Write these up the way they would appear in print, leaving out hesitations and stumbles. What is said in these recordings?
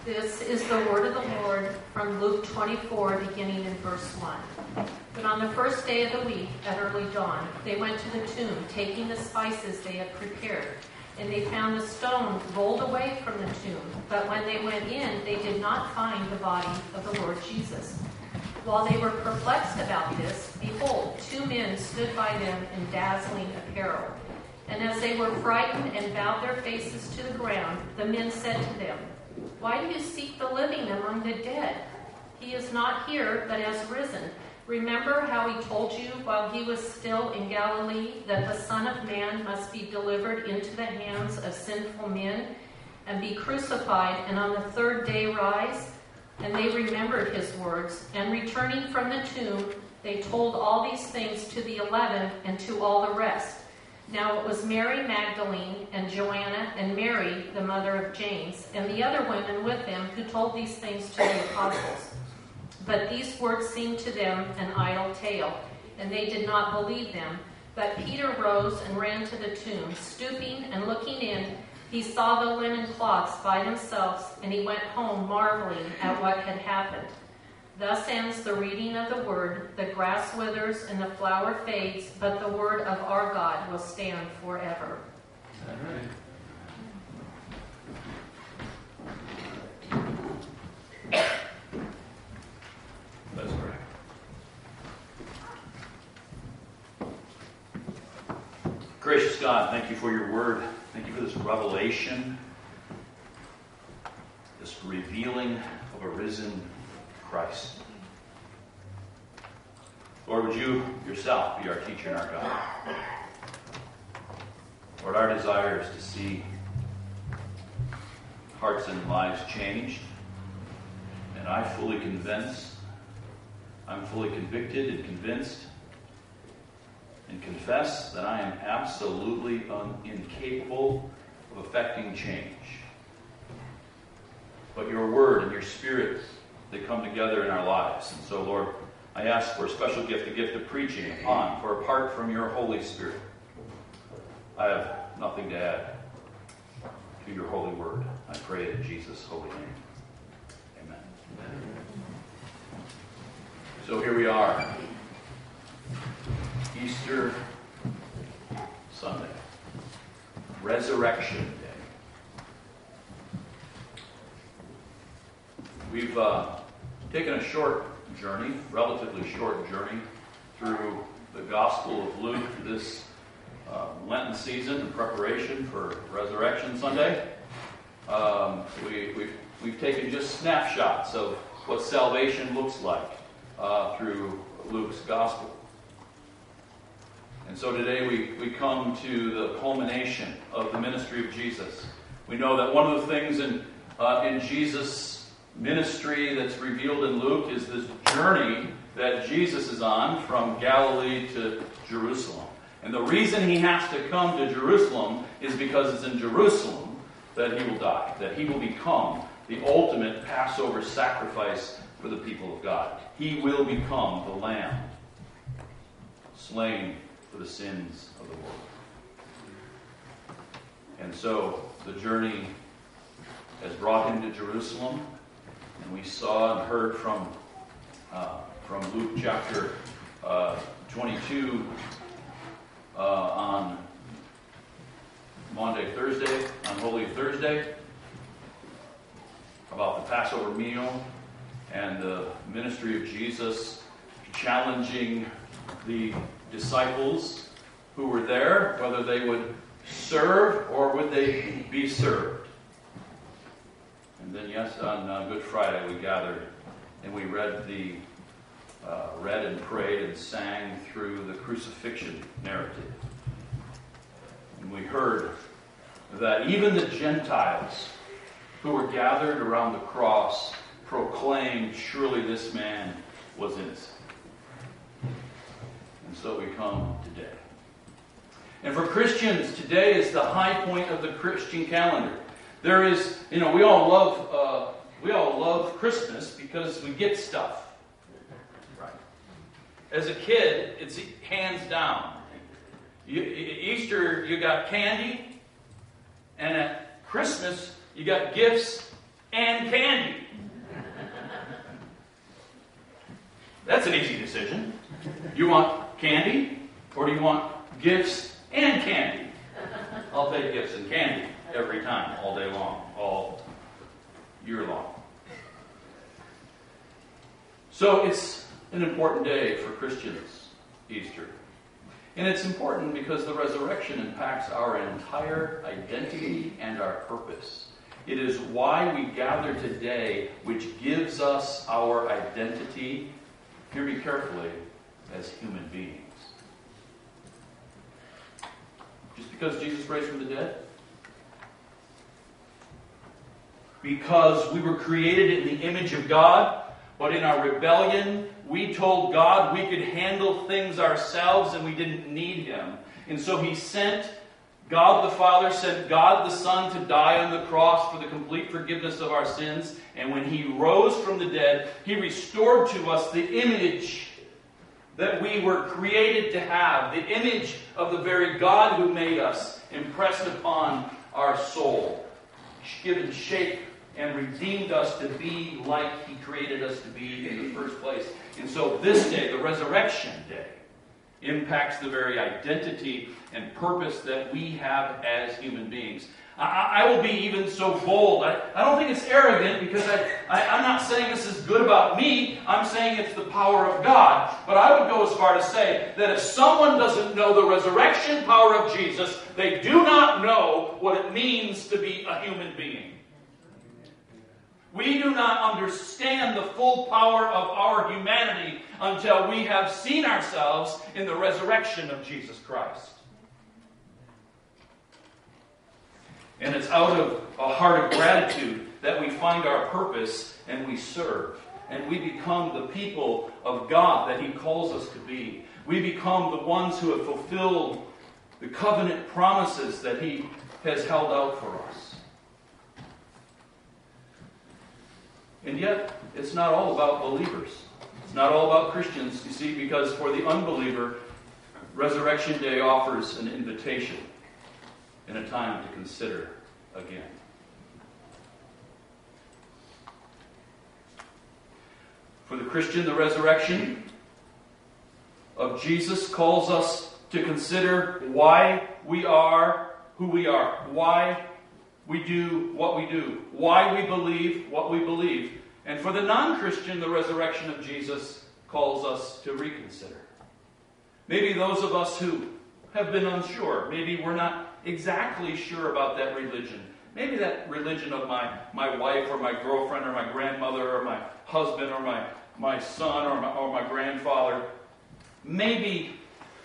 This is the word of the Lord from Luke 24, beginning in verse 1. But on the first day of the week, at early dawn, they went to the tomb, taking the spices they had prepared. And they found the stone rolled away from the tomb. But when they went in, they did not find the body of the Lord Jesus. While they were perplexed about this, behold, two men stood by them in dazzling apparel. And as they were frightened and bowed their faces to the ground, the men said to them, "Why do you seek the living among the dead? He is not here, but has risen. Remember how he told you while he was still in Galilee that the Son of Man must be delivered into the hands of sinful men and be crucified, and on the third day rise?" And they remembered his words, and returning from the tomb, they told all these things to the 11 and to all the rest. Now it was Mary Magdalene and Joanna and Mary, the mother of James, and the other women with them who told these things to the apostles. But these words seemed to them an idle tale, and they did not believe them. But Peter rose and ran to the tomb. Stooping and looking in, he saw the linen cloths by themselves, and he went home marveling at what had happened. Thus ends the reading of the word. The grass withers and the flower fades, but the word of our God will stand forever. All right. Let's pray. Gracious God, thank you for your word. Thank you for this revelation, this revealing of a risen Christ. Lord, would you yourself be our teacher and our God? Lord, our desire is to see hearts and lives changed, and I'm fully convinced, I'm fully convicted and convinced and confess that I am absolutely incapable of effecting change. But your word and your spirit, they come together in our lives. And so, Lord, I ask for a special gift, the gift of preaching upon, for apart from your Holy Spirit, I have nothing to add to your holy word. I pray it in Jesus' holy name. Amen. So here we are. Easter Sunday. Resurrection Day. We've taken a short journey, relatively short journey, through the Gospel of Luke this Lenten season in preparation for Resurrection Sunday. We've taken just snapshots of what salvation looks like through Luke's Gospel. And so today we come to the culmination of the ministry of Jesus. We know that one of the things in Jesus' ministry that's revealed in Luke is this journey that Jesus is on from Galilee to Jerusalem. And the reason he has to come to Jerusalem is because it's in Jerusalem that he will die, that he will become the ultimate Passover sacrifice for the people of God. He will become the Lamb slain for the sins of the world. And so the journey has brought him to Jerusalem, and we saw and heard from Luke chapter 22 on Thursday, on Holy Thursday, about the Passover meal and the ministry of Jesus challenging the disciples who were there, whether they would serve or would they be served. And then, yes, on Good Friday we gathered and we read and prayed and sang through the crucifixion narrative. And we heard that even the Gentiles who were gathered around the cross proclaimed, surely this man was innocent. And so we come today. And for Christians, today is the high point of the Christian calendar. There is, we all love Christmas because we get stuff. Right. As a kid, it's hands down. Easter, you got candy, and at Christmas, you got gifts and candy? That's an easy decision. You want candy, or do you want gifts and candy? I'll take gifts and candy every time, all day long, all year long. So it's an important day for Christians, Easter. And it's important because the resurrection impacts our entire identity and our purpose. It is why we gather today, which gives us our identity, hear me carefully, as human beings. Just because Jesus raised from the dead? Because we were created in the image of God, but in our rebellion, we told God we could handle things ourselves and we didn't need Him. And so He sent God the Father, sent God the Son to die on the cross for the complete forgiveness of our sins. And when He rose from the dead, He restored to us the image that we were created to have, the image of the very God who made us, impressed upon our soul, given shape and redeemed us to be like He created us to be in the first place. And so this day, the resurrection day, impacts the very identity and purpose that we have as human beings. I will be even so bold. I don't think it's arrogant because I'm not saying this is good about me. I'm saying it's the power of God. But I would go as far to say that if someone doesn't know the resurrection power of Jesus, they do not know what it means to be a human being. We do not understand the full power of our humanity until we have seen ourselves in the resurrection of Jesus Christ. And it's out of a heart of gratitude that we find our purpose and we serve. And we become the people of God that He calls us to be. We become the ones who have fulfilled the covenant promises that He has held out for us. And yet, it's not all about believers. It's not all about Christians, you see, because for the unbeliever, Resurrection Day offers an invitation and a time to consider again. For the Christian, the resurrection of Jesus calls us to consider why we are who we are, why we do what we do, why we believe what we believe. And for the non-Christian, the resurrection of Jesus calls us to reconsider. Maybe those of us who have been unsure, maybe we're not exactly sure about that religion. Maybe that religion of my wife or my girlfriend or my grandmother or my husband or my son or my grandfather, maybe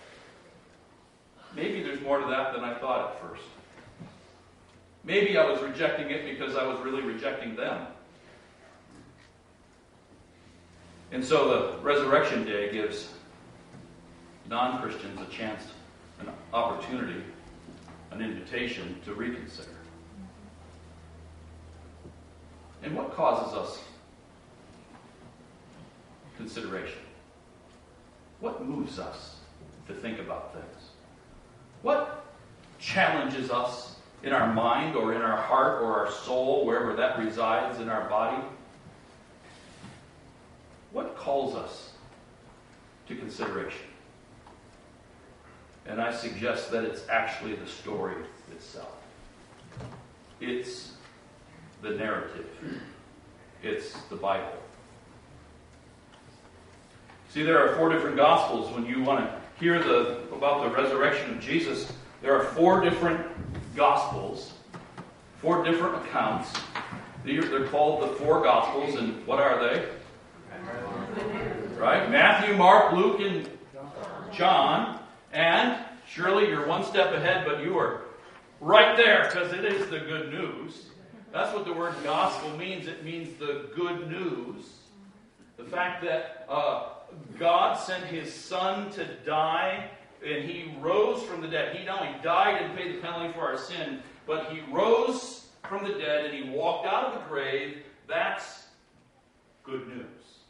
there's more to that than I thought at first. Maybe I was rejecting it because I was really rejecting them. And so the Resurrection Day gives non-Christians a chance, an opportunity, an invitation to reconsider. And what causes us consideration? What moves us to think about things? What challenges us in our mind or in our heart or our soul, wherever that resides in our body? What calls us to consideration? And I suggest that it's actually the story itself. It's the narrative. It's the Bible. See, there are 4 different Gospels. When you want to hear about the resurrection of Jesus, there are 4 different Gospels, 4 different accounts. They're called the 4 Gospels, and what are they? Right? Matthew, Mark, Luke, and John. And surely you're one step ahead, but you are right there because it is the good news. That's what the word gospel means. It means the good news. The fact that God sent His Son to die and He rose from the dead. He not only died and paid the penalty for our sin, but He rose from the dead and He walked out of the grave. That's good news.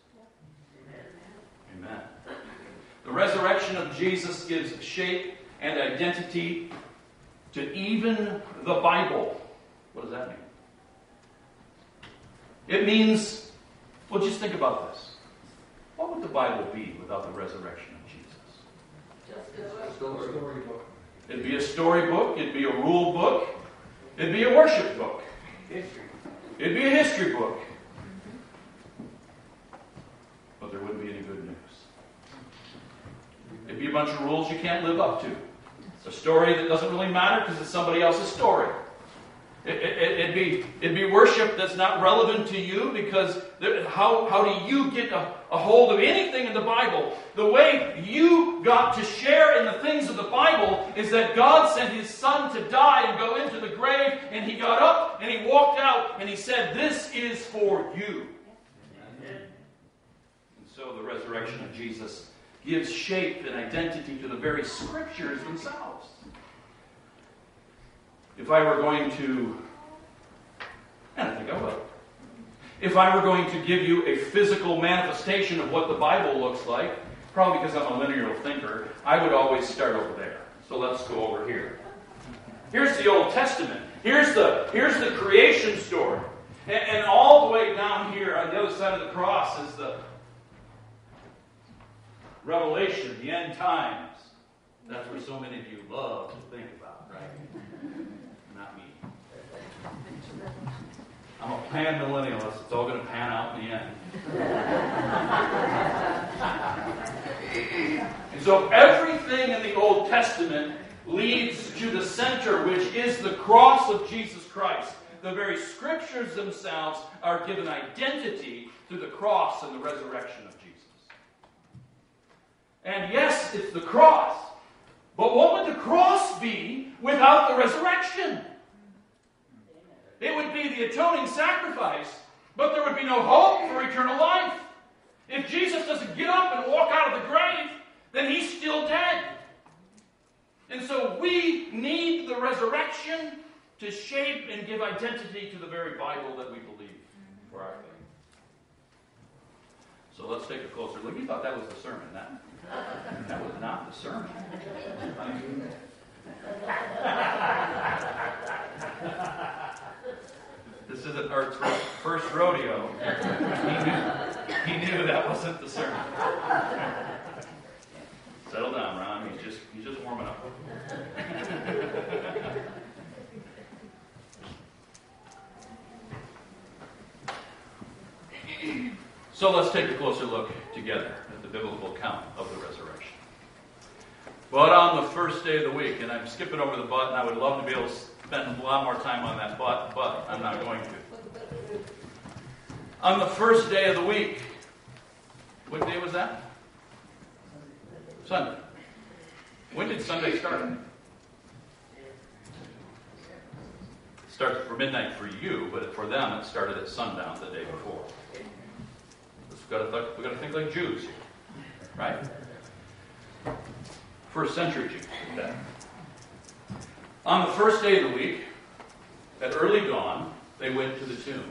Amen. The resurrection of Jesus gives shape and identity to even the Bible. What does that mean? It means, well, just think about this. What would the Bible be without the resurrection of Jesus? Just a storybook. It'd be a storybook. It'd be a rule book. It'd be a worship book. History. It'd be a history book. But there wouldn't be any good news. It'd be a bunch of rules you can't live up to. A story that doesn't really matter because it's somebody else's story. It'd be worship that's not relevant to you because how do you get a hold of anything in the Bible? The way you got to share in the things of the Bible is that God sent His Son to die and go into the grave, and He got up and He walked out and He said, "This is for you." And so the resurrection of Jesus gives shape and identity to the very Scriptures themselves. If I were going to, and I think I will, if I were going to give you a physical manifestation of what the Bible looks like, probably because I'm a linear thinker, I would always start over there. So let's go over here. Here's the Old Testament. Here's the creation story. And all the way down here on the other side of the cross is the Revelation, the end times. That's where so many of you love to think about, right? Not me. I'm a pan-millennialist. It's all going to pan out in the end. And so everything in the Old Testament leads to the center, which is the cross of Jesus Christ. The very Scriptures themselves are given identity through the cross and the resurrection of Jesus. And yes, it's the cross. But what would the cross be without the resurrection? It would be the atoning sacrifice, but there would be no hope for eternal life. If Jesus doesn't get up and walk out of the grave, then He's still dead. And so we need the resurrection to shape and give identity to the very Bible that we believe for our faith. So let's take a closer look. You thought that was the sermon. That was not the sermon. This isn't Art's first rodeo. He knew that wasn't the sermon. Settle down, Ron. He's just warming up. So let's take a closer look together at the biblical account of the resurrection. But on the first day of the week, and I'm skipping over the but, and I would love to be able to spend a lot more time on that but I'm not going to. On the first day of the week, what day was that? Sunday. When did Sunday start? It started for midnight for you, but for them it started at sundown the day before. We've got to think like Jews here, right? First century Jews did that. On the first day of the week, at early dawn, they went to the tomb.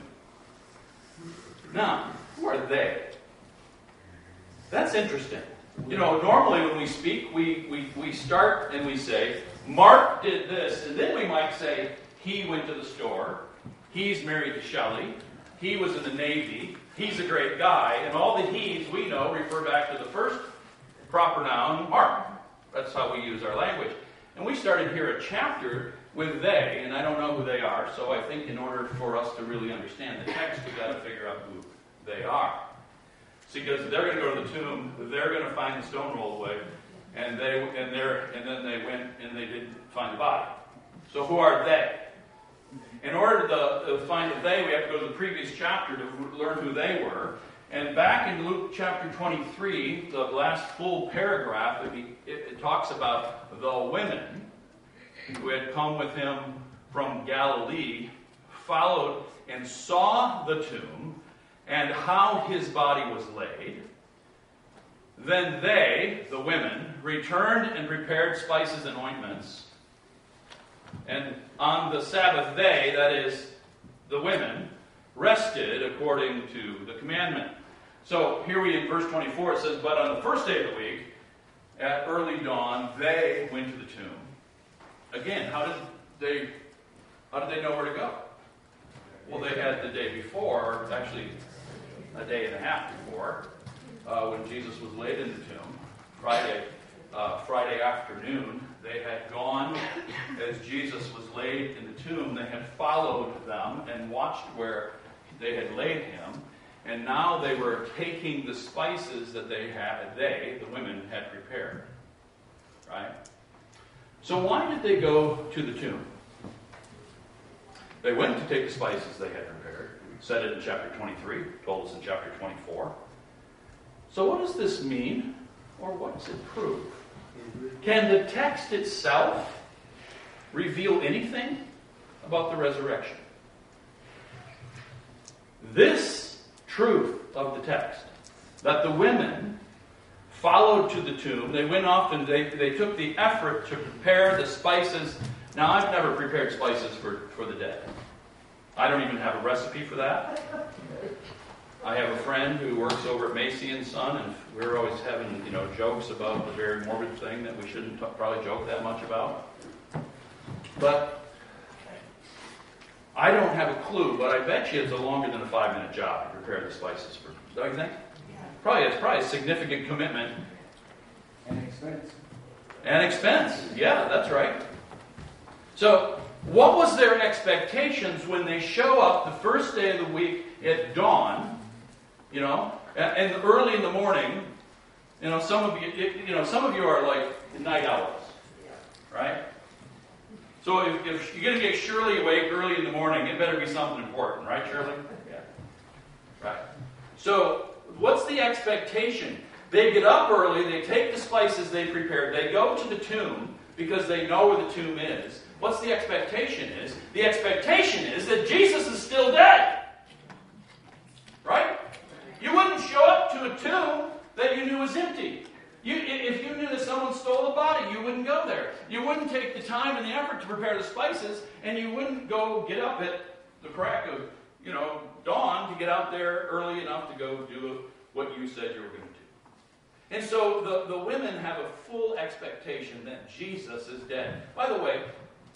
Now, who are they? That's interesting. You know, normally when we speak, we start and we say, Mark did this, and then we might say, he went to the store, he's married to Shelley, he was in the Navy, he's a great guy, and all the he's we know refer back to the first proper noun, Mark. That's how we use our language. And we started here a chapter with they, and I don't know who they are, so I think in order for us to really understand the text, we've got to figure out who they are. See, because they're going to go to the tomb, they're going to find the stone rolled away, and then they went and they didn't find the body. So who are they? In order to find the they, we have to go to the previous chapter to learn who they were. And back in Luke chapter 23, the last full paragraph, it talks about the women who had come with him from Galilee, followed and saw the tomb and how his body was laid. Then they, the women, returned and prepared spices and ointments. And on the Sabbath day, that is, the women, rested according to the commandment. So here we in verse 24, it says, but on the first day of the week, at early dawn, they went to the tomb. Again, how did they know where to go? Well, they had the day before, actually a day and a half before, when Jesus was laid in the tomb, Friday afternoon. They had gone, as Jesus was laid in the tomb, they had followed them and watched where they had laid him. And now they were taking the spices that the women, had prepared. Right? So why did they go to the tomb? They went to take the spices they had prepared. We said it in chapter 23, told us in chapter 24. So what does this mean, or what does it prove? Can the text itself reveal anything about the resurrection? This truth of the text, that the women followed to the tomb, they went off and they took the effort to prepare the spices. Now, I've never prepared spices for the dead. I don't even have a recipe for that. I have a friend who works over at Macy and Son, and we're always having, jokes about the very morbid thing that we shouldn't probably joke that much about. But I don't have a clue, but I bet you it's a longer than a 5-minute job to prepare the spices for. Don't you think? It's probably a significant commitment. And expense. And expense. Yeah, that's right. So, what was their expectations when they show up the first day of the week at dawn? And early in the morning. Some of you are like night owls, right? So if you're going to get Shirley awake early in the morning, it better be something important, right, Shirley? Yeah. Right. So, what's the expectation? They get up early, they take the spices they prepared, they go to the tomb because they know where the tomb is. What's the expectation is? The expectation is that Jesus is still dead. Right? You wouldn't show up to a tomb that you knew was empty. If you knew that someone stole a body, you wouldn't go there. You wouldn't take the time and the effort to prepare the spices, and you wouldn't go get up at the crack of, dawn to get out there early enough to go do what you said you were going to do. And so the women have a full expectation that Jesus is dead. By the way,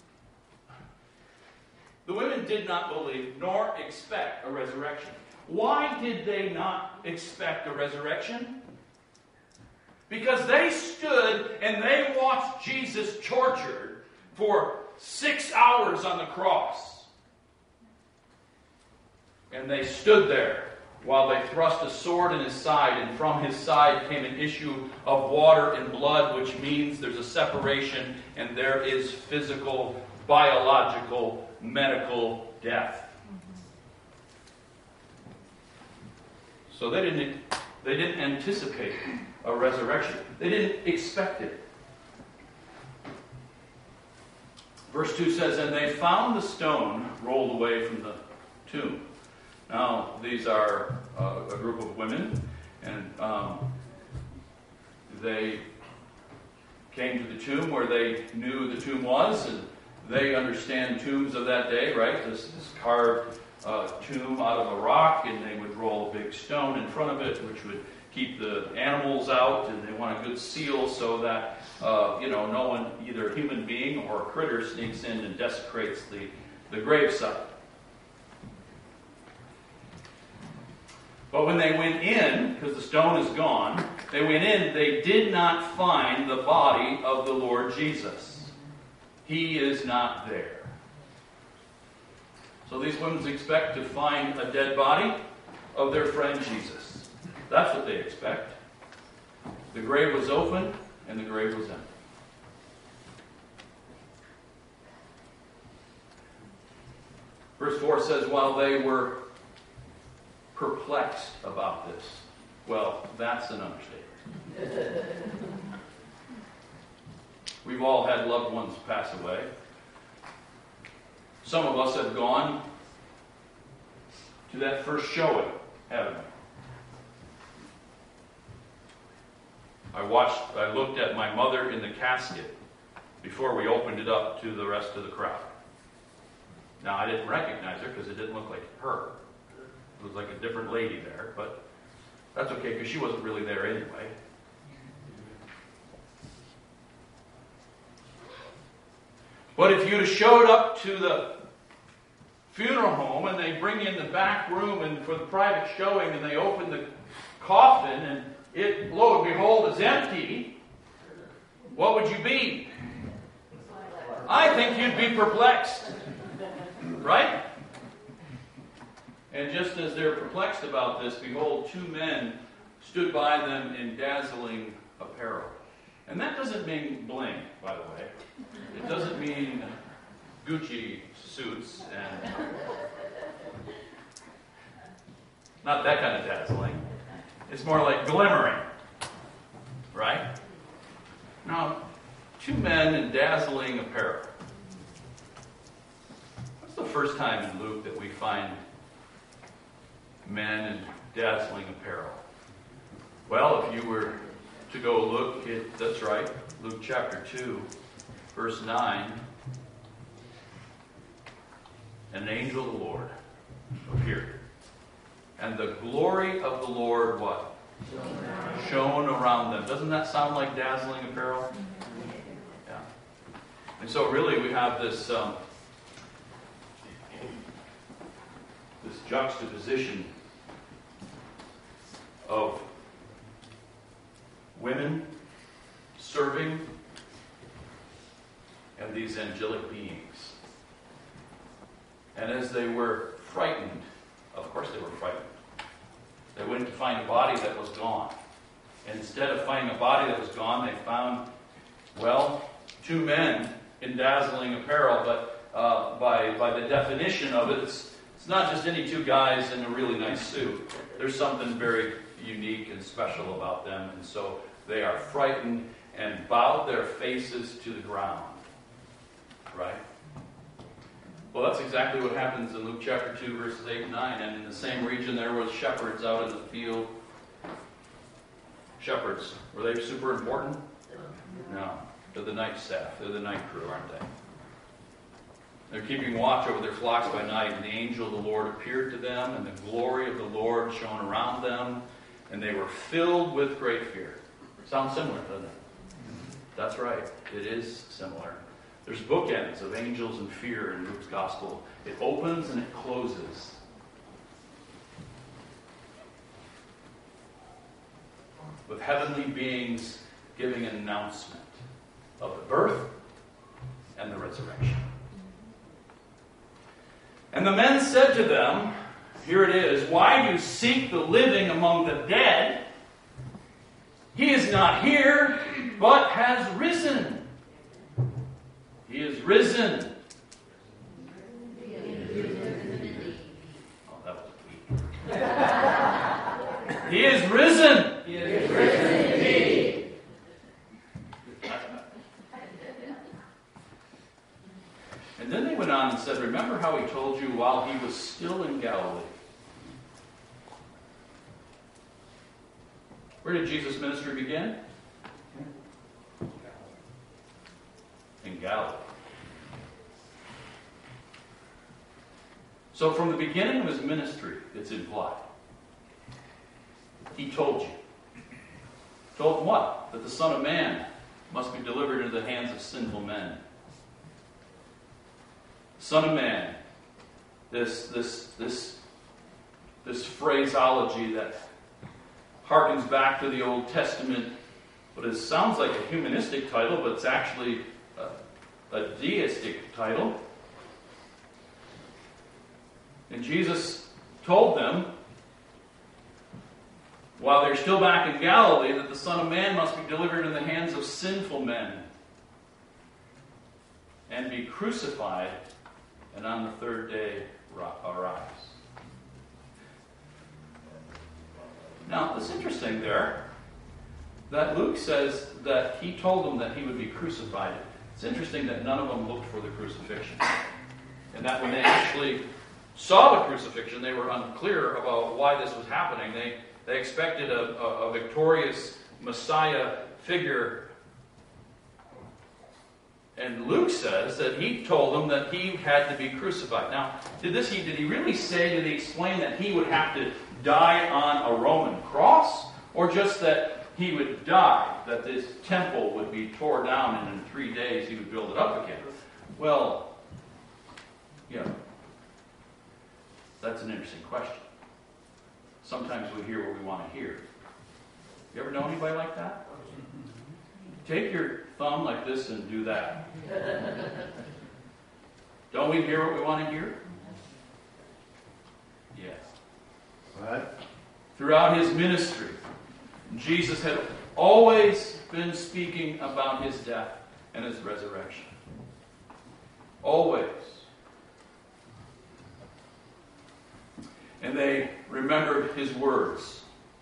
the women did not believe nor expect a resurrection. Why did they not expect a resurrection? Because they stood and they watched Jesus tortured for 6 hours on the cross. And they stood there while they thrust a sword in his side, and from his side came an issue of water and blood, which means there's a separation and there is physical, biological, medical death. So they didn't anticipate a resurrection. They didn't expect it. Verse 2 says, and they found the stone rolled away from the tomb. Now, these are a group of women, and they came to the tomb where they knew the tomb was, and they understand tombs of that day, right? This carved tomb out of a rock, and they would roll a big stone in front of it, which would keep the animals out, and they want a good seal so that no one, either human being or a critter, sneaks in and desecrates the gravesite. But when they went in, because the stone is gone, they went in, they did not find the body of the Lord Jesus. He is not there. So these women expect to find a dead body of their friend Jesus. That's what they expect. The grave was open and the grave was empty. Verse 4 says, while they were perplexed about this. Well, that's an understatement. We've all had loved ones pass away. Some of us have gone to that first showing, haven't we? I looked at my mother in the casket before we opened it up to the rest of the crowd. Now, I didn't recognize her because it didn't look like her. It was like a different lady there, but that's okay because she wasn't really there anyway. But if you'd have showed up to the funeral home and they bring in the back room and for the private showing and they open the coffin and it, lo and behold, is empty, what would you be? I think you'd be perplexed. Right? And just as they're perplexed about this, behold, two men stood by them in dazzling apparel. And that doesn't mean bling, by the way. It doesn't mean Gucci suits and not that kind of dazzling. It's more like glimmering. Right? Now, two men in dazzling apparel. What's the first time in Luke that we find men in dazzling apparel? Well, if you were to go look at, that's right, Luke chapter 2, verse 9. An angel of the Lord appeared. And the glory of the Lord, what? Shone around them. Doesn't that sound like dazzling apparel? Yeah. And so really we have this this juxtaposition of women serving and these angelic beings. And as they were frightened, of course they were frightened, they went to find a body that was gone. And instead of finding a body that was gone, they found, well, two men in dazzling apparel, but by the definition of it, it's not just any two guys in a really nice suit. There's something very unique and special about them. And so they are frightened and bowed their faces to the ground. Right? Well, that's exactly what happens in Luke chapter 2, verses 8 and 9. And in the same region there was shepherds out in the field. Shepherds, were they super important? No. They're the night staff. They're the night crew, aren't they? They're keeping watch over their flocks by night, and the angel of the Lord appeared to them, and the glory of the Lord shone around them, and they were filled with great fear. Sounds similar, doesn't it? That's right. It is similar. There's bookends of angels and fear in Luke's gospel. It opens and it closes. With heavenly beings giving an announcement of the birth and the resurrection. And the men said to them, here it is, why do you seek the living among the dead? He is not here, but has risen. He is risen. Oh, that was weak. He is risen. He is risen indeed. And then they went on and said, remember how he told you while he was still in Galilee? Where did Jesus' ministry begin? In Galilee. So from the beginning of his ministry, it's implied. He told you. Told them what? That the Son of Man must be delivered into the hands of sinful men. Son of Man. This phraseology that harkens back to the Old Testament, but it sounds like a humanistic title, but it's actually a deistic title. And Jesus told them, while they're still back in Galilee, that the Son of Man must be delivered in the hands of sinful men and be crucified, and on the third day arise. Now, it's interesting there that Luke says that he told them that he would be crucified. It's interesting that none of them looked for the crucifixion. And that when they actually saw the crucifixion, they were unclear about why this was happening. They expected a victorious Messiah figure. And Luke says that he told them that he had to be crucified. Now, did he really say, did he explain that he would have to die on a Roman cross? Or just that he would die, that this temple would be torn down and in 3 days he would build it up again? Well, That's an interesting question. Sometimes we hear what we want to hear. You ever know anybody like that? Take your thumb like this and do that. Don't we hear what we want to hear? Yes. Right? Throughout his ministry, Jesus had always been speaking about his death and his resurrection. Always. And they remembered his words.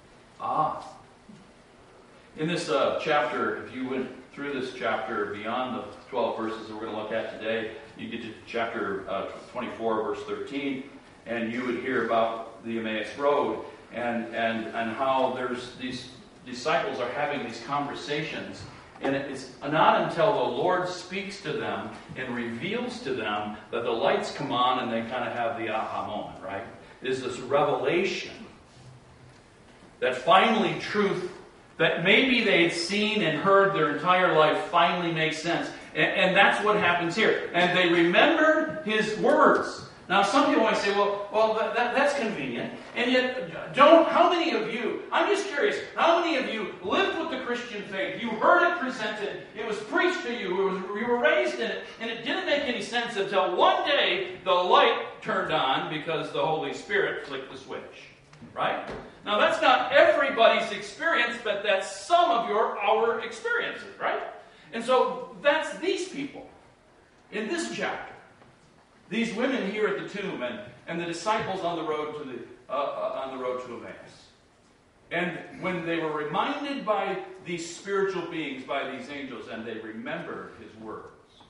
In this chapter, if you went through this chapter beyond the 12 verses that we're going to look at today, you get to chapter 24, verse 13, and you would hear about the Emmaus Road and how there's these disciples are having these conversations. And it's not until the Lord speaks to them and reveals to them that the lights come on and they kind of have the aha moment, right? It is this revelation that finally truth that maybe they'd seen and heard their entire life finally makes sense. And that's what happens here. And they remembered his words. Now, some people might say, well, that's convenient. And yet, how many of you, I'm just curious, how many of you lived with the Christian faith? You heard it presented, it was preached to you, you were raised in it, and it didn't make any sense until one day the light turned on because the Holy Spirit flicked the switch. Right? Now, that's not everybody's experience, but that's some of our experiences, right? And so, that's these people in this chapter. These women here at the tomb and the disciples on the road to Emmaus. And when they were reminded by these spiritual beings, by these angels, and they remembered his words.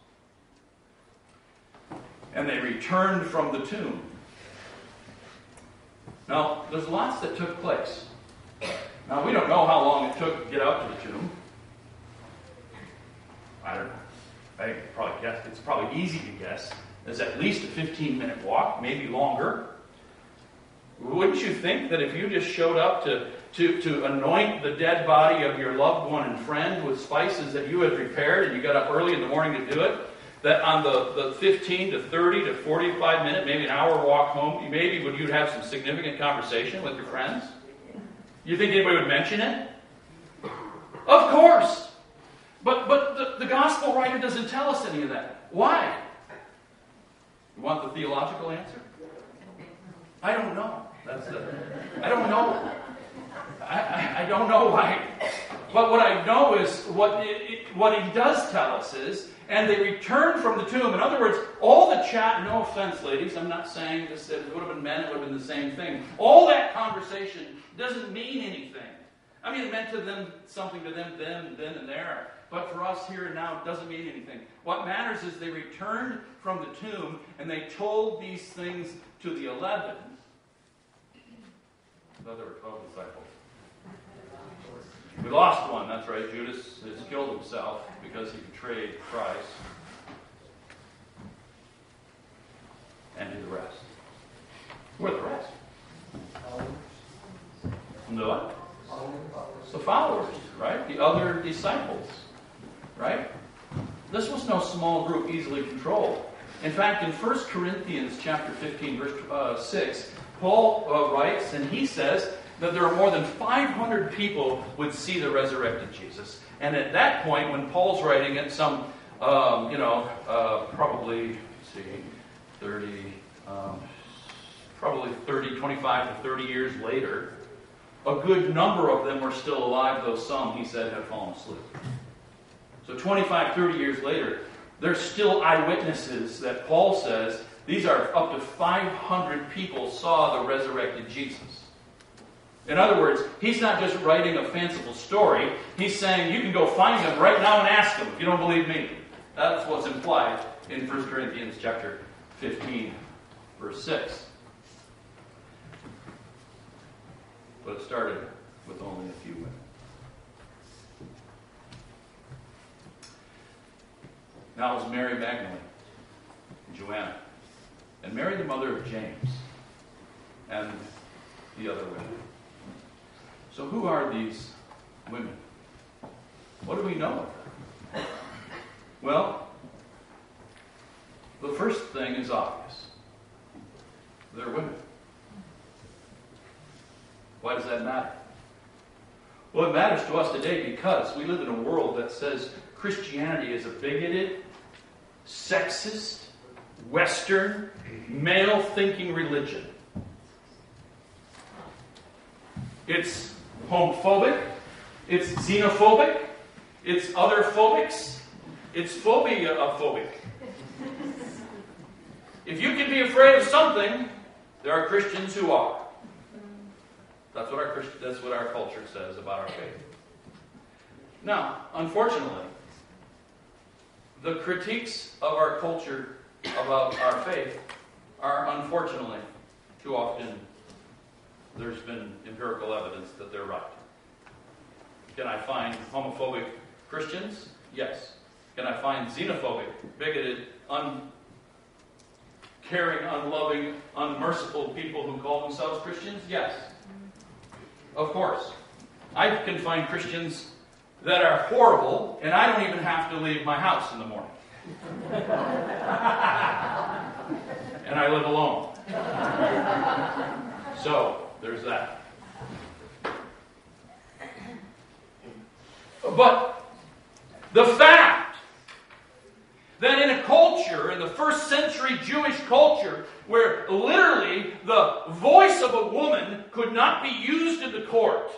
And they returned from the tomb. Now, there's lots that took place. Now, we don't know how long it took to get out to the tomb. I don't know. I think it's probably easy to guess. It's at least a 15-minute walk, maybe longer. Wouldn't you think that if you just showed up to anoint the dead body of your loved one and friend with spices that you had prepared, and you got up early in the morning to do it, that on the 15 to 30 to 45 minute, maybe an hour walk home, you'd have some significant conversation with your friends? You think anybody would mention it? Of course! But the gospel writer doesn't tell us any of that. Why? You want the theological answer? I don't know. I don't know. I don't know why. But what I know is what he does tell us is, and they returned from the tomb. In other words, all the chat, no offense, ladies, I'm not saying this, if it would have been men, it would have been the same thing. All that conversation doesn't mean anything. I mean, it meant to them something to them then and there. But for us here and now, it doesn't mean anything. What matters is they returned from the tomb and they told these things to the 11. There were 12 disciples. We lost one, that's right. Judas has killed himself because he betrayed Christ. And to the rest. Who are the rest? The what? The followers, right? The other disciples, right? This was no small group easily controlled. In fact, in 1 Corinthians chapter 15, verse 6, Paul writes, and he says that there are more than 500 people would see the resurrected Jesus. And at that point, when Paul's writing it, probably, 25 to 30 years later, a good number of them were still alive, though some, he said, had fallen asleep. So 25, 30 years later, there's still eyewitnesses that Paul says these are up to 500 people saw the resurrected Jesus. In other words, he's not just writing a fanciful story. He's saying you can go find them right now and ask them if you don't believe me. That's what's implied in 1 Corinthians chapter 15, verse 6. But it started with only a few women. Now it was Mary Magdalene, and Joanna, and Mary the mother of James, and the other women. So who are these women? What do we know of them? Well, the first thing is obvious. They're women. Why does that matter? Well, it matters to us today because we live in a world that says Christianity is a bigoted, sexist, Western, male-thinking religion. It's homophobic, it's xenophobic, it's other-phobics, it's phobia-phobic. If you can be afraid of something, there are Christians who are. That's what our culture says about our faith. Now, unfortunately, the critiques of our culture about our faith are, unfortunately, too often, there's been empirical evidence that they're right. Can I find homophobic Christians? Yes. Can I find xenophobic, bigoted, uncaring, unloving, unmerciful people who call themselves Christians? Yes. Of course. I can find Christians that are horrible, and I don't even have to leave my house in the morning. And I live alone. So, there's that. But the fact that in a culture, in the first century Jewish culture, where literally the voice of a woman could not be used in the court,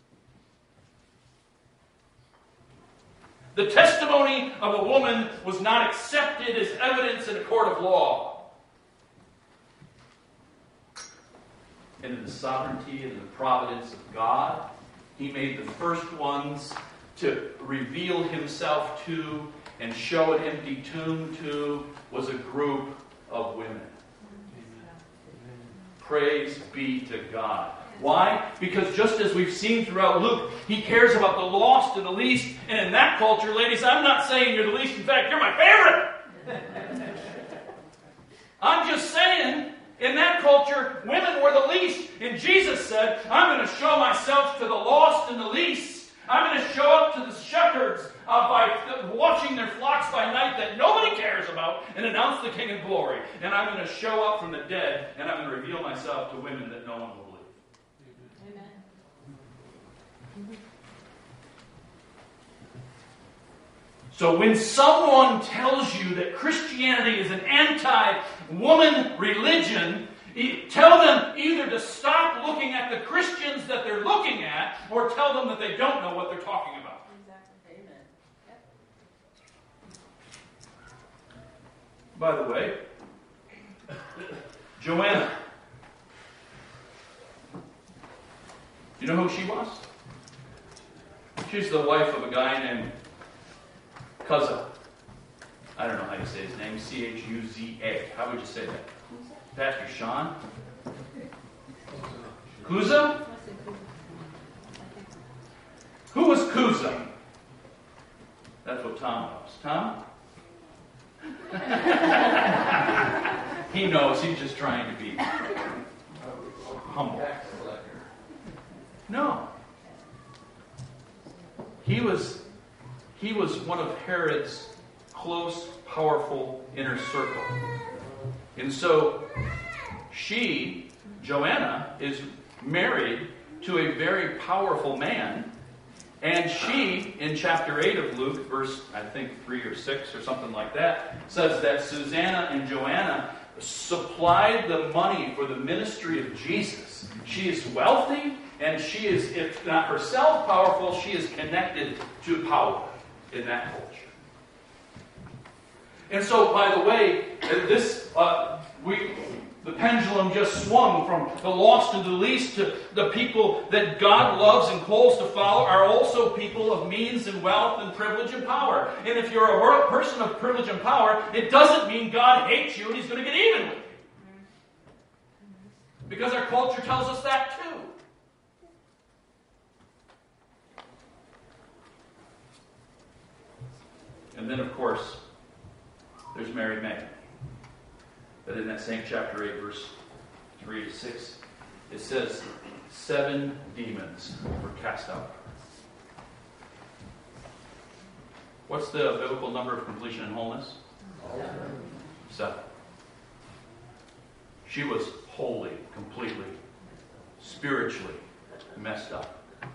the testimony of a woman was not accepted as evidence in a court of law. And in the sovereignty and the providence of God, He made the first ones to reveal Himself to and show an empty tomb to was a group of women. Praise be to God. Why? Because just as we've seen throughout Luke, He cares about the lost and the least. And in that culture, ladies, I'm not saying you're the least. In fact, you're my favorite. I'm just saying, in that culture, women were the least. And Jesus said, I'm going to show myself to the lost and the least. I'm going to show up to the shepherds by watching their flocks by night that nobody cares about and announce the King of glory. And I'm going to show up from the dead and I'm going to reveal myself to women that no one will believe. Amen. So when someone tells you that Christianity is an anti-woman religion, tell them either to stop looking at the Christians that they're looking at, or tell them that they don't know what they're talking about. Exactly. Amen. Yep. By the way, Joanna. You know who she was? She's the wife of a guy named Chuza. I don't know how you say his name. Chuza. How would you say that? Pastor Sean? Chuza? Who was Chuza? That's what Tom knows. Tom? He knows. He's just trying to be humble. No. He was one of Herod's close, powerful inner circle. And so she, Joanna, is married to a very powerful man. And she, in chapter 8 of Luke, verse, I think, 3 or 6 or something like that, says that Susanna and Joanna supplied the money for the ministry of Jesus. She is wealthy, and she is, if not herself powerful, she is connected to power in that culture. And so, by the way, the pendulum just swung from the lost and the least to the people that God loves and calls to follow are also people of means and wealth and privilege and power. And if you're a person of privilege and power, it doesn't mean God hates you and He's going to get even with you. Because our culture tells us that too. And then, of course, there's Mary Magdalene. But in that same chapter 8, verse 3 to 6, it says 7 demons were cast out. What's the biblical number of completion and wholeness? 7. She was wholly, completely, spiritually, messed up.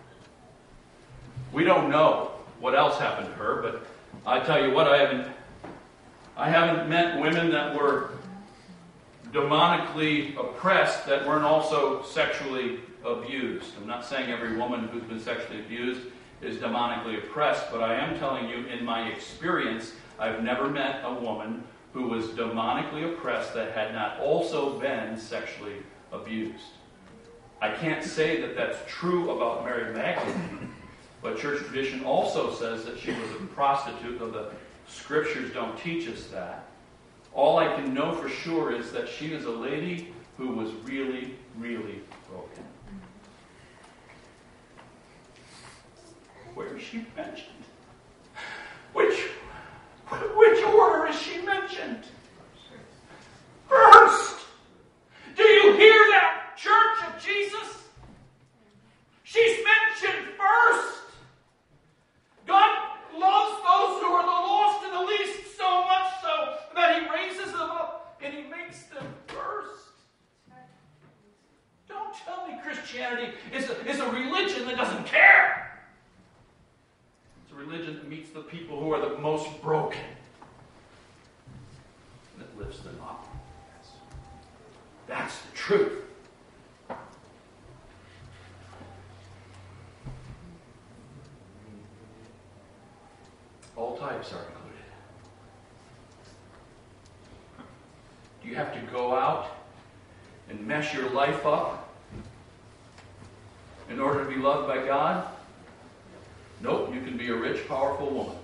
We don't know what else happened to her, but I tell you what, I haven't met women that were demonically oppressed that weren't also sexually abused. I'm not saying every woman who's been sexually abused is demonically oppressed, but I am telling you, in my experience, I've never met a woman who was demonically oppressed that had not also been sexually abused. I can't say that that's true about Mary Magdalene, but church tradition also says that she was a prostitute, though the scriptures don't teach us that. All I can know for sure is that she is a lady who was really, really broken. Where is she mentioned? Which order is she mentioned? First! Do you hear that, Church of Jesus? She's mentioned first! God loves those who are the lost and the least so much so that He raises them up and He makes them first. Don't tell me Christianity is a religion that doesn't care. It's a religion that meets the people who are the most broken. And that lifts them up. That's the truth. All types are included. Do you have to go out and mess your life up in order to be loved by God? Nope, you can be a rich, powerful woman.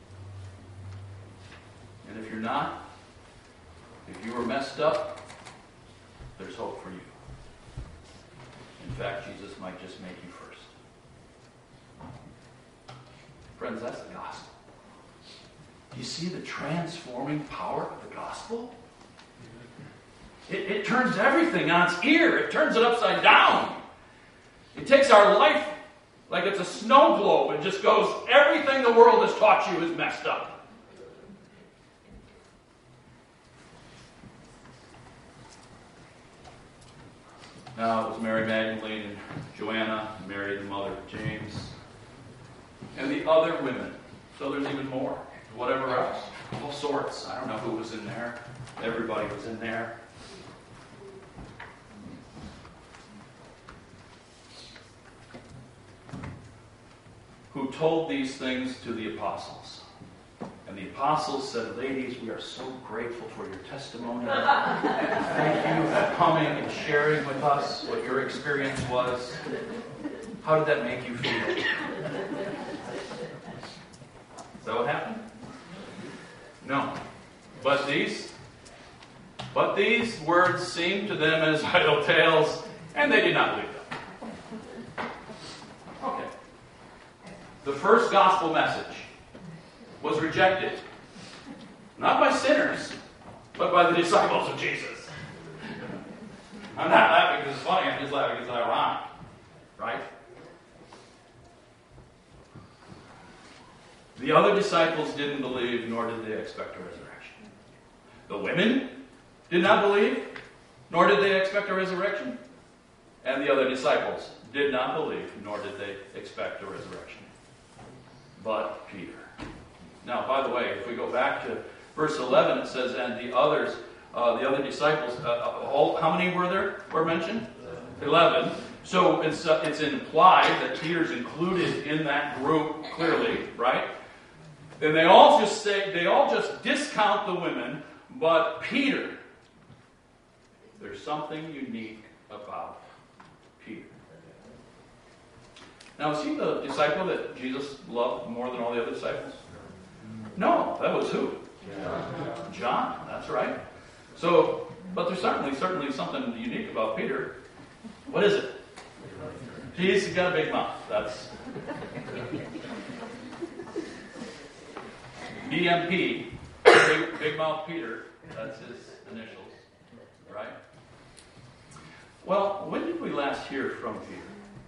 And if you're not, if you were messed up, there's hope for you. In fact, Jesus might just make you first. Friends, that's the gospel. Do you see the transforming power of the gospel? It turns everything on its ear. It turns it upside down. It takes our life like it's a snow globe and just goes, everything the world has taught you is messed up. Now it was Mary Magdalene and Joanna, Mary the mother of James, and the other women. So there's even more. Whatever else. All sorts. I don't know who was in there. Everybody was in there. Who told these things to the apostles. And the apostles said, ladies, we are so grateful for your testimony. Thank you for coming and sharing with us what your experience was. How did that make you feel? Is that what happened? No. But these words seemed to them as idle tales, and they did not believe them. Okay. The first gospel message was rejected, not by sinners, but by the disciples of Jesus. I'm not laughing because it's funny, I'm just laughing because it's ironic. Right? The other disciples didn't believe, nor did they expect a resurrection. The women did not believe, nor did they expect a resurrection. And the other disciples did not believe, nor did they expect a resurrection. But Peter. Now, by the way, if we go back to verse 11, it says, and the other disciples, how many were mentioned? 11. So it's implied that Peter's included in that group clearly, right? And they all just discount the women, but Peter, there's something unique about Peter. Now, is he the disciple that Jesus loved more than all the other disciples? No, that was who? John, that's right. So, but there's certainly something unique about Peter. What is it? He's got a big mouth. That's BMP, Big Mouth Peter. That's his initials, right? Well, when did we last hear from Peter?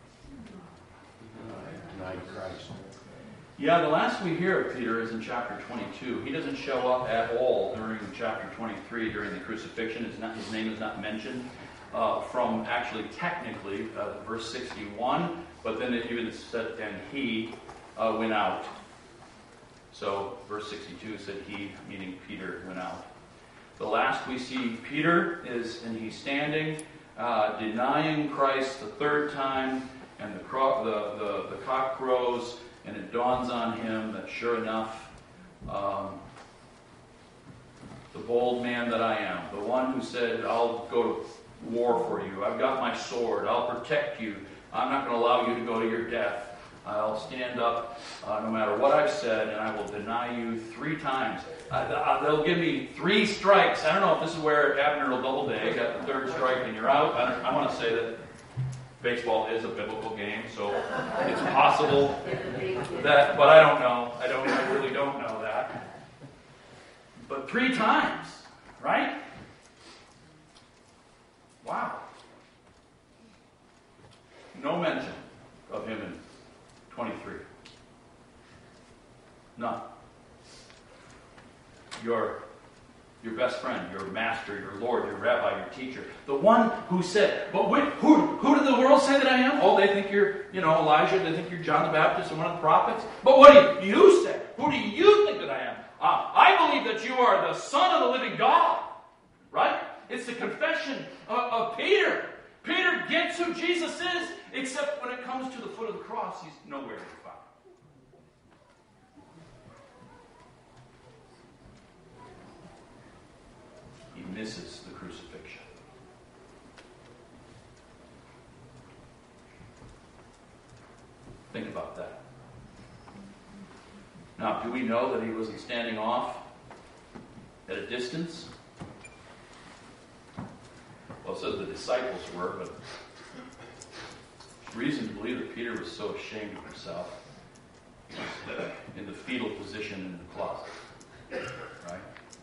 Denied Christ. Yeah, the last we hear of Peter is in chapter 22. He doesn't show up at all during chapter 23, during the crucifixion. His name is not mentioned. from actually technically verse 61, but then it even said, and he went out. So verse 62 said he, meaning Peter, went out. The last we see Peter is, and he's standing, denying Christ the third time, and the cock crows, and it dawns on him that sure enough, the bold man that I am, the one who said, I'll go to war for you, I've got my sword, I'll protect you, I'm not going to allow you to go to your death. I'll stand up no matter what I've said, and I will deny you 3 times. They'll give me 3 strikes. I don't know if this is where Abner will double day. Got the 3rd strike and you're out. I want to say that baseball is a biblical game, so it's possible that, but I don't know. I really don't know that. But 3 times, right? Wow. No mention of him in 23. None. Your best friend, your master, your Lord, your rabbi, your teacher. The one who said, but wait, who did the world say that I am? Oh, they think you're, Elijah. They think you're John the Baptist and one of the prophets. But what do you say? Who do you think that I am? I believe that you are the Son of the living God. Right? It's the confession of Peter. Peter gets who Jesus is, except when it comes to the foot of the cross, he's nowhere to be found. He misses the crucifixion. Think about that. Now, do we know that he wasn't standing off at a distance? Well, it says the disciples were, but there's reason to believe that Peter was so ashamed of himself. He was in the fetal position in the closet. Right?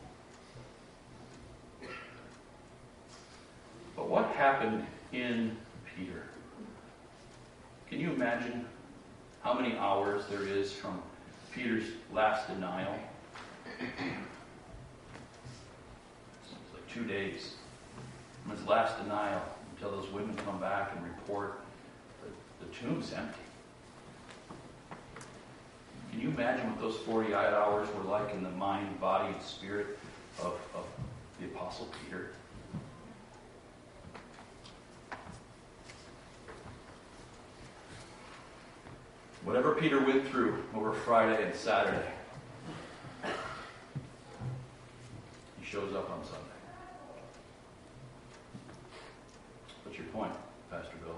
But what happened in Peter? Can you imagine how many hours there is from Peter's last denial? It's like 2 days. From his last denial until those women come back and report that the tomb's empty. Can you imagine what those 48 hours were like in the mind, body, and spirit of the Apostle Peter? Whatever Peter went through over Friday and Saturday, he shows up on Sunday. What's your point, Pastor Bill?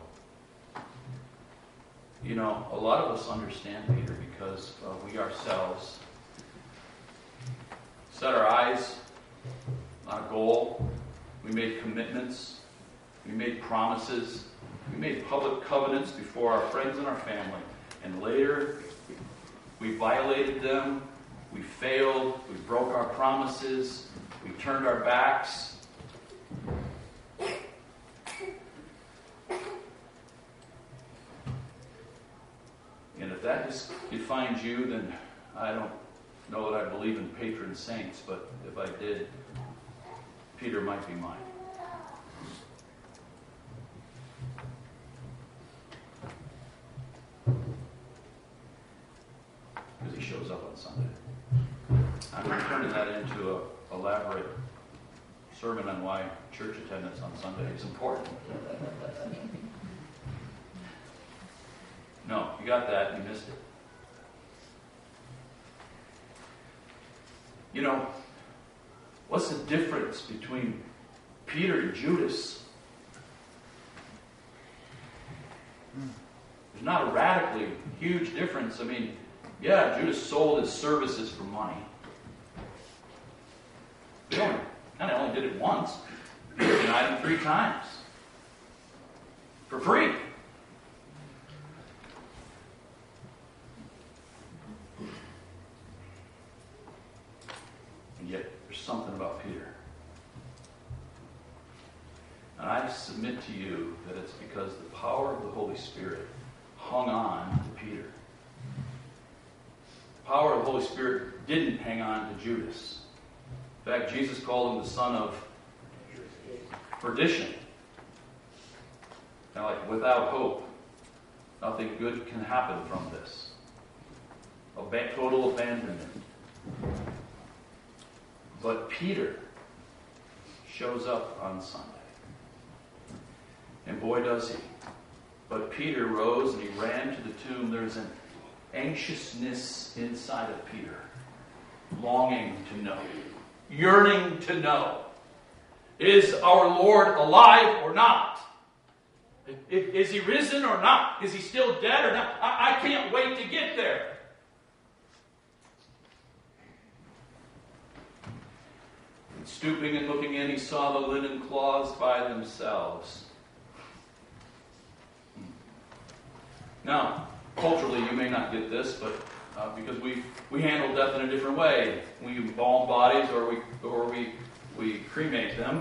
A lot of us understand Peter because we ourselves set our eyes on a goal. We made commitments. We made promises. We made public covenants before our friends and our family. And later, we violated them. We failed. We broke our promises. We turned our backs. And if that defines you, then I don't know that I believe in patron saints, but if I did, Peter might be mine. Because he shows up on Sunday. I'm not turning that into an elaborate sermon on why church attendance on Sunday is important. No, you got that, you missed it. What's the difference between Peter and Judas? There's not a radically huge difference. Yeah, Judas sold his services for money. He only did it once. He denied him 3 times. For free. And yet, there's something about Peter. And I submit to you that it's because the power of the Holy Spirit hung on to Peter. The power of the Holy Spirit didn't hang on to Judas. In fact, Jesus called him the son of perdition. Kind of like without hope. Nothing good can happen from this. Total abandonment. But Peter shows up on Sunday. And boy does he. But Peter rose and he ran to the tomb. There's an anxiousness inside of Peter. Longing to know. Yearning to know. Is our Lord alive or not? Is he risen or not? Is he still dead or not? I can't wait to get there. And stooping and looking in, he saw the linen cloths by themselves. Now, culturally, you may not get this, but because we handle death in a different way. We embalm bodies or we cremate them.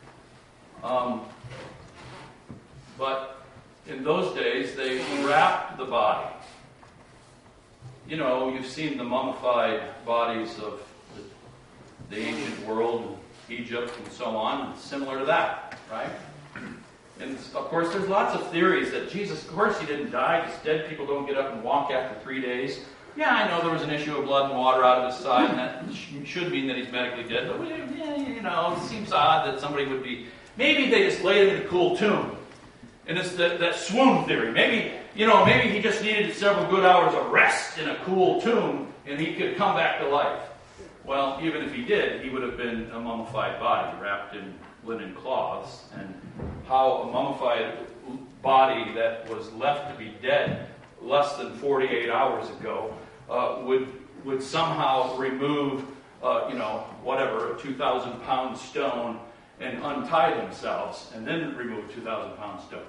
But in those days, they wrapped the body. You know, you've seen the mummified bodies of the ancient world, Egypt, and so on, similar to that, right? And of course, there's lots of theories that Jesus, of course, he didn't die because dead people don't get up and walk after 3 days. Yeah, I know there was an issue of blood and water out of his side, and that should mean that he's medically dead. But, it seems odd that somebody would be... Maybe they just laid him in a cool tomb. And it's that swoon theory. Maybe he just needed several good hours of rest in a cool tomb, and he could come back to life. Well, even if he did, he would have been a mummified body wrapped in linen cloths. And how a mummified body that was left to be dead less than 48 hours ago would somehow remove, a 2,000-pound stone and untie themselves and then remove a 2,000-pound stone.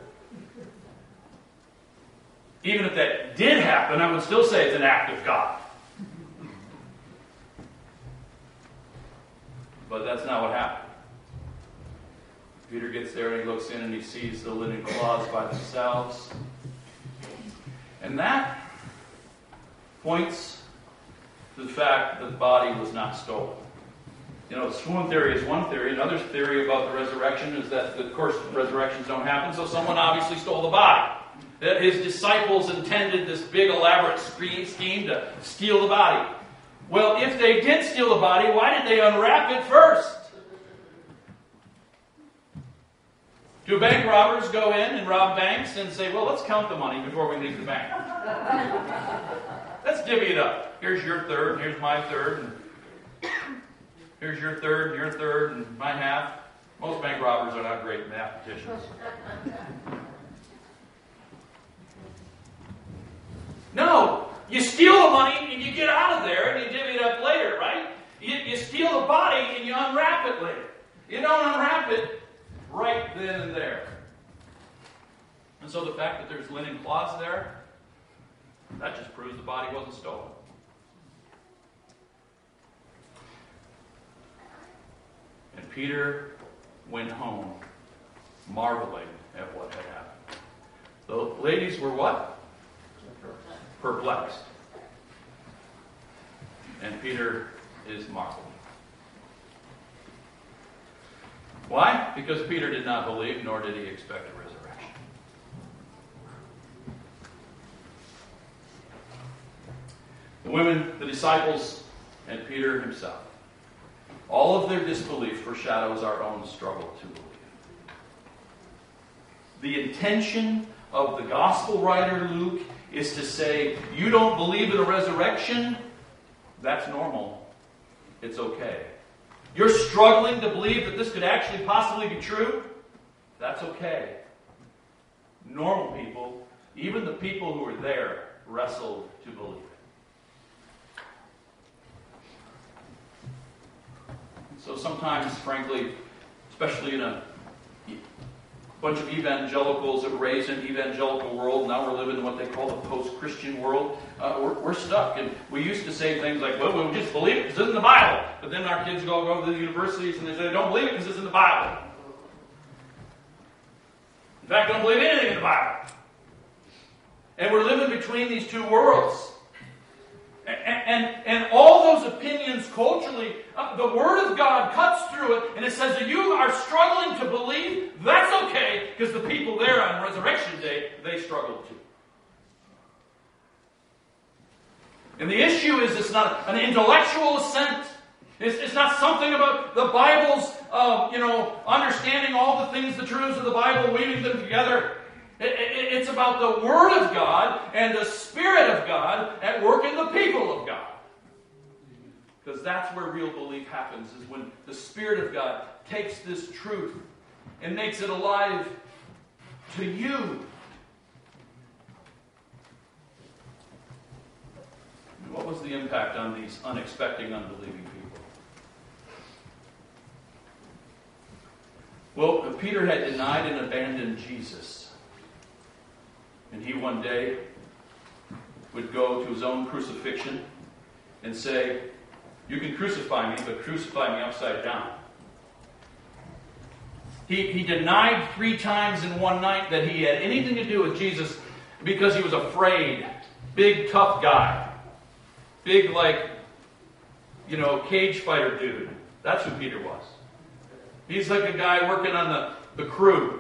Even if that did happen, I would still say it's an act of God. But that's not what happened. Peter gets there and he looks in and he sees the linen cloths by themselves. And that points to the fact that the body was not stolen. The swoon theory is one theory. Another theory about the resurrection is that, of course, resurrections don't happen, so someone obviously stole the body. That his disciples intended this big elaborate scheme to steal the body. Well, if they did steal the body, why did they unwrap it first? Do bank robbers go in and rob banks and say, well, let's count the money before we leave the bank? Let's divvy it up. Here's your third, here's my third, and here's your third, and your third, and my half. Most bank robbers are not great mathematicians. No! You steal the money and you get out of there and you divvy it up later, right? You steal the body and you unwrap it later. You don't unwrap it right then and there. And so the fact that there's linen cloths there, that just proves the body wasn't stolen. And Peter went home, marveling at what had happened. The ladies were what? Perplexed. And Peter is marveling. Why? Because Peter did not believe, nor did he expect a resurrection. The women, the disciples, and Peter himself, all of their disbelief foreshadows our own struggle to believe. The intention of the gospel writer Luke is to say, you don't believe in a resurrection? That's normal. It's okay. You're struggling to believe that this could actually possibly be true? That's okay. Normal people, even the people who were there, wrestled to believe it. So sometimes, frankly, especially in a bunch of evangelicals that were raised in an evangelical world, now we're living in what they call the post-Christian world, we're stuck. And we used to say things like, well, we just believe it because it's in the Bible. But then our kids go to the universities and they say, don't believe it because it's in the Bible. In fact, don't believe anything in the Bible. And we're living between these two worlds. And all those opinions culturally, the Word of God cuts through it, and it says that you are struggling to believe, that's okay, because the people there on Resurrection Day, they struggled too. And the issue is, it's not an intellectual assent. It's not something about the Bible's, understanding all the things, the truths of the Bible, weaving them together. It's about the Word of God and the Spirit of God at work in the people of God. Because that's where real belief happens, is when the Spirit of God takes this truth and makes it alive to you. What was the impact on these unexpecting, unbelieving people? Well, Peter had denied and abandoned Jesus. And he one day would go to his own crucifixion and say, you can crucify me, but crucify me upside down. He denied 3 times in one night that he had anything to do with Jesus because he was afraid. Big, tough guy. Big, cage fighter dude. That's who Peter was. He's like a guy working on the crew.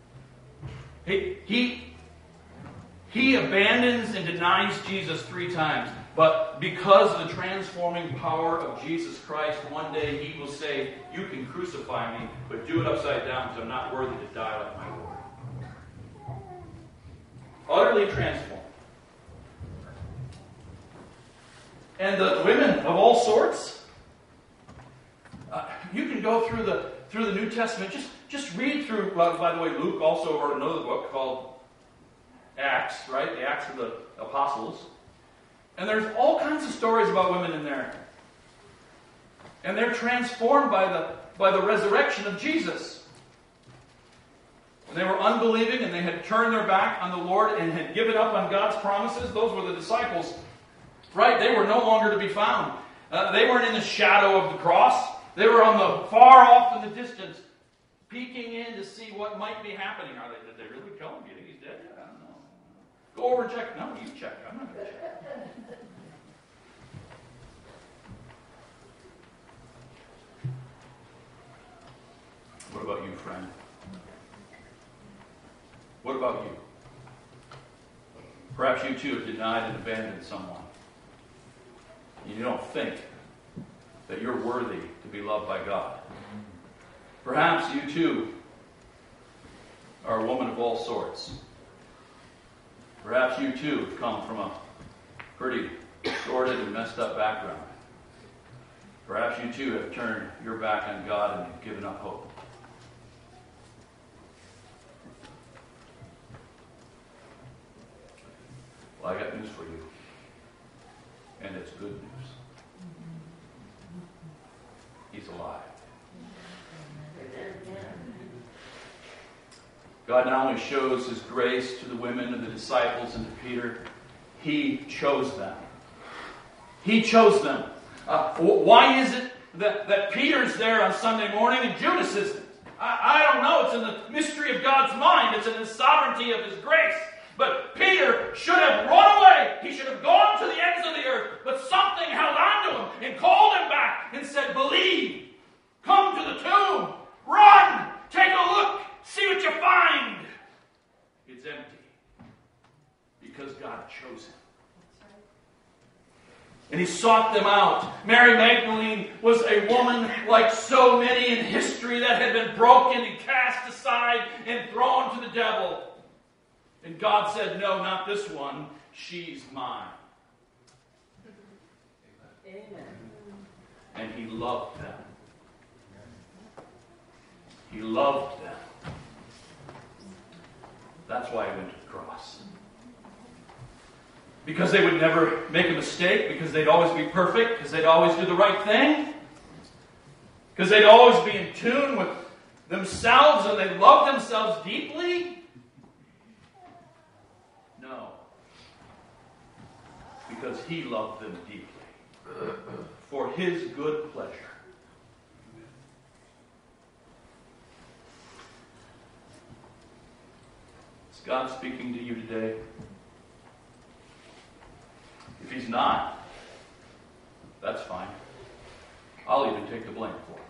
He abandons and denies Jesus 3 times. But because of the transforming power of Jesus Christ, one day he will say, you can crucify me, but do it upside down because I'm not worthy to die like my Lord. Utterly transformed. And the women of all sorts, you can go through the New Testament. Just read through, by the way, Luke also wrote another book called Acts, right? The Acts of the Apostles. And there's all kinds of stories about women in there. And they're transformed by the resurrection of Jesus. And they were unbelieving and they had turned their back on the Lord and had given up on God's promises. Those were the disciples. Right? They were no longer to be found. They weren't in the shadow of the cross. They were on the far off in the distance, peeking in to see what might be happening. Did they really kill him? Do you think he's dead yet? I don't know. Go over and check. No, you check. I'm not going to check. What about you, friend? What about you? Perhaps you too have denied and abandoned someone. You don't think that you're worthy to be loved by God. Perhaps you too are a woman of all sorts. Perhaps you too come from a pretty sordid and messed up background. Perhaps you too have turned your back on God and have given up hope. Well, I got news for you. And it's good news. He's alive. God not only shows His grace to the women and the disciples and to Peter, He chose them. He chose them. Why is it that Peter's there on Sunday morning and Judas isn't? I don't know. It's in the mystery of God's mind. It's in the sovereignty of His grace. But Peter should have run away. He should have gone to the ends of the earth. But something held on to him and called him back and said, believe. Come to the tomb. Run. Take a look. See what you find. It's empty. Because God chose him. And he sought them out. Mary Magdalene was a woman like so many in history that had been broken and cast aside and thrown to the devil. And God said, no, not this one. She's mine. Amen. And He loved them. He loved them. That's why He went to the cross. Because they would never make a mistake. Because they'd always be perfect. Because they'd always do the right thing. Because they'd always be in tune with themselves and they loved themselves deeply. No. Because He loved them deeply. For His good pleasure. Is God speaking to you today? If He's not, That's fine. I'll even take the blame for it.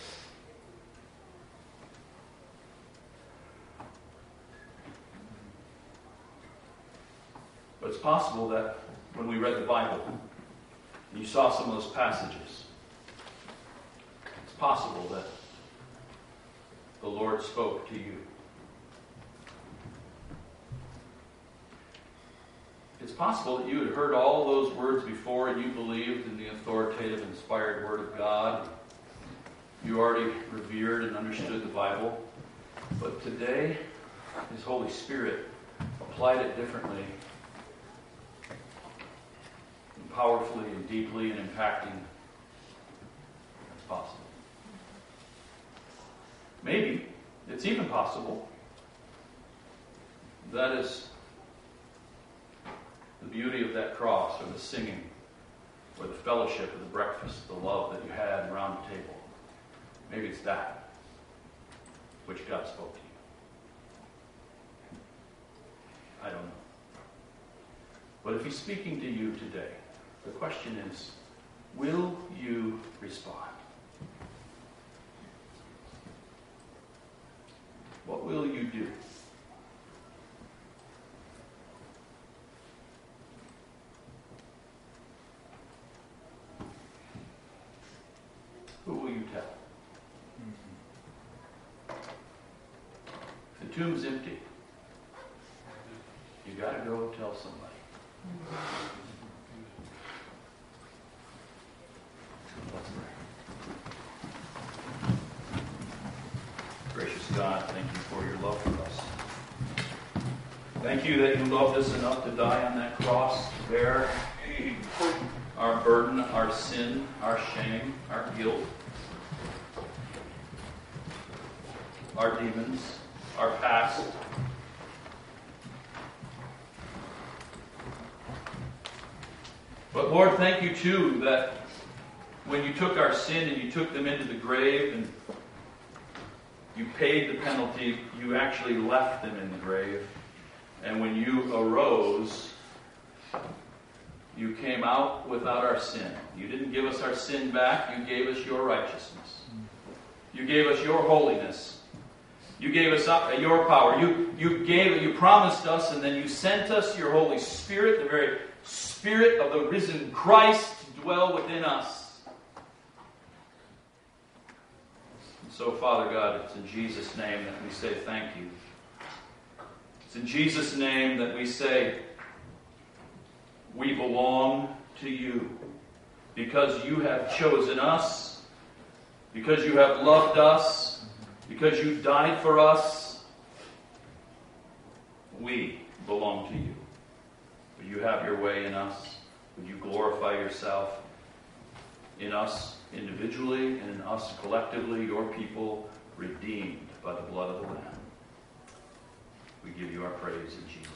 But it's possible that when we read the Bible, and you saw some of those passages, it's possible that the Lord spoke to you. It's possible that you had heard all those words before and you believed in the authoritative, inspired Word of God. You already revered and understood the Bible. But today, His Holy Spirit applied it differently, and powerfully and deeply and impacting. That's possible. Maybe it's even possible that is the beauty of that cross, or the singing, or the fellowship, or the breakfast, the love that you had around the table. Maybe it's that which God spoke to you. I don't know. But if He's speaking to you today, the question is, will you respond? What will you do? Who will you tell? If the tomb's empty, you got to go tell somebody. Let's pray. Gracious God, thank you for your love for us. Thank you that you loved us enough to die on that cross, to bear our burden, our sin, our shame, our guilt, our demons, our past. But Lord, thank you too that when you took our sin and you took them into the grave and you paid the penalty, you actually left them in the grave. And when you arose, you came out without our sin. You didn't give us our sin back. You gave us your righteousness. You gave us your holiness. You gave us your power. You promised us, and then you sent us your Holy Spirit, the very Spirit of the risen Christ, to dwell within us. And so, Father God, it's in Jesus' name that we say thank you. It's in Jesus' name that we say we belong to you, because you have chosen us, because you have loved us, because you died for us. We belong to you. Would you have your way in us? Would you glorify yourself in us individually and in us collectively, your people redeemed by the blood of the Lamb? We give you our praise in Jesus' name.